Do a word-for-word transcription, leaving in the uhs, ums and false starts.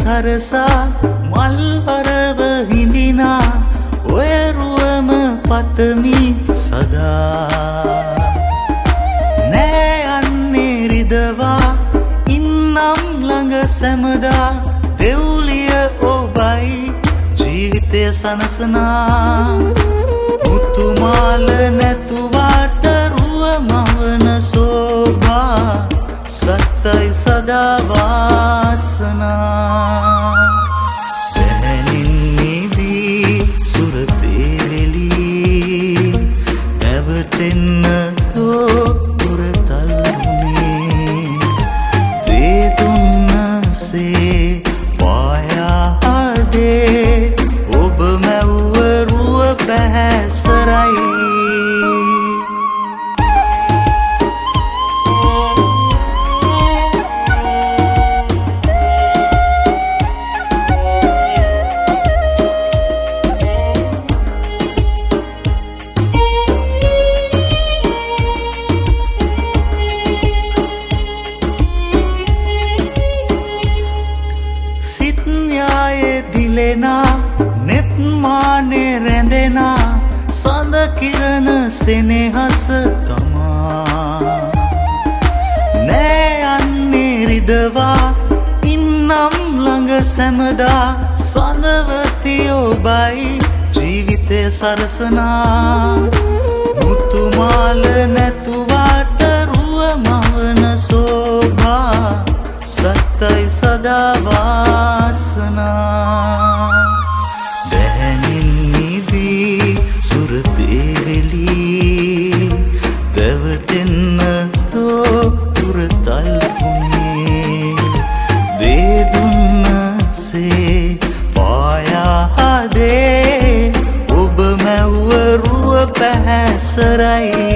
කරසා මල්වරව හිඳිනා ඔය රුවම පතමි සදා නෑ යන්නේ රිදවා ඉන්නම් ළඟ සැමදා දෙව්ලිය ඔබයි ජීවිතය සනසනා මුතුමාල නැතුවාට රුව මවන සෝභා සත්තයි සදා වාසනා පැහැණින් නිදී සුරතේ වෙලී නැවටෙන්න තෝ පුරතල් වුණේ දේ දුන්නසේ පායාදේ ඔබ මැව්ව රුව පැහැසරයි නෙත්මානේ රැඳෙනා සඳ කිරණ සෙනෙහස තමා නෑ යන්නේ රිදවා ඉන්නම් ළඟ සැමදා සඳවති ඔබයි ජීවිතය සරසනා මුතුමාල නැතුවාට රුව මවන සෝභා සත්තයි සදා වාසනා දැහැනින් නිදී සුරතේ වෙලී දැවටෙන්න තෝ පුරතල් වුණේ දේ දුන්නසේ පායාදේ ඔබ මැව්ව රුව පැහැසරයි